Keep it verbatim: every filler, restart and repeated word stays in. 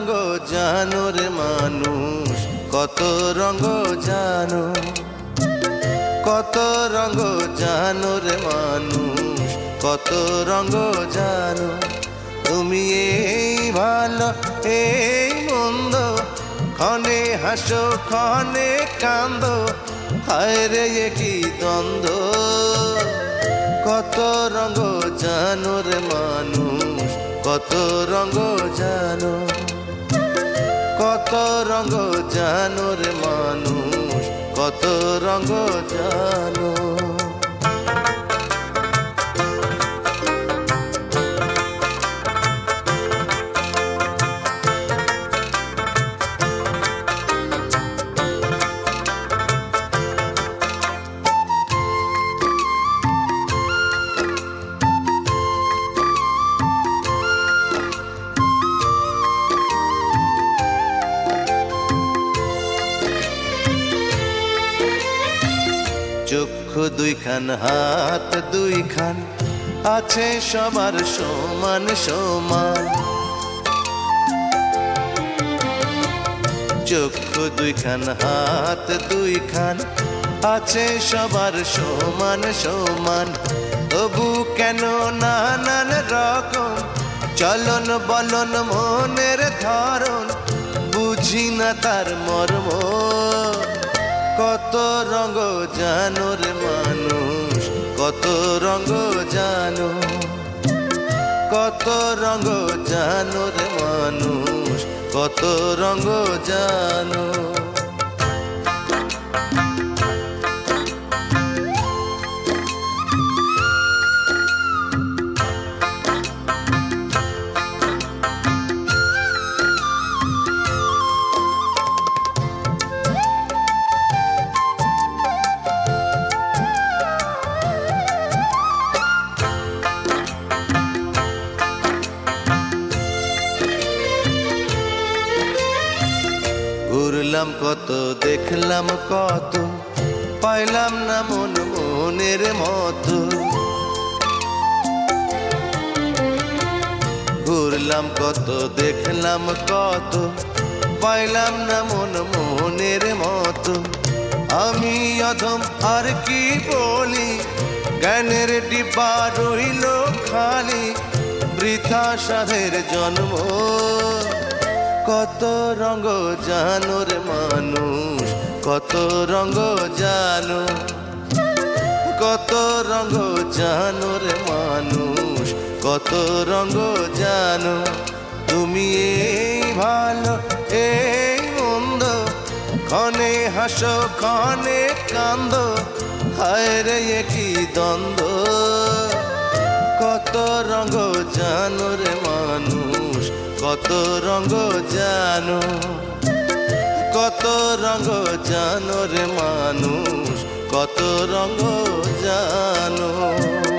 জানো রে মানুষ, কত রঙ জানো, কত রঙ জানো রে মানুষ, কত রঙ জানো। তুমি এই ভালো এই মন্দ, ক্ষণে হাসো ক্ষণে কান্দো, হায় রে কি দ্বন্দ্ব। কত রঙ জানো রে মানুষ, কত রঙ জানো, কত রঙ জানো রে মানুষ, কত রঙ জানো। চক্ষু দুইখান হাত দুইখান আছে সবার সমান সমান। চক্ষু দুইখান হাত দুইখান আছে সবার সমান সমান। তবু কেন নানান রকম চলন বলন মনের ধরন, বুঝি না তার মর্ম। কত রঙ জানো রে মানুষ, কত রঙ জানো, কত রঙ জানো রে মানুষ, কত রঙ জানো। ঘুরলাম কত দেখলাম কত, পাইলাম না মন মনের মতো। ঘুরলাম কত দেখলাম কত, পাইলাম না মন মনের মতো। আমি অধম আর কি বলি, জ্ঞানের ডিব্বা রইল খালি, বৃথা সাধের জন্ম। কত রঙ জানো রে মানুষ, কত রঙ জানো, কত রঙ জানো রে মানুষ, কত রঙ জানো। তুমি এই ভালো এই মন্দ, ক্ষণে হাসো ক্ষণে কান্দো, হায় রে কি দ্বন্দ্ব। কত রঙ জানো রে মানুষ, কত রঙ জানো, কত রঙ জানো রে মানুষ, কত রঙ জানো।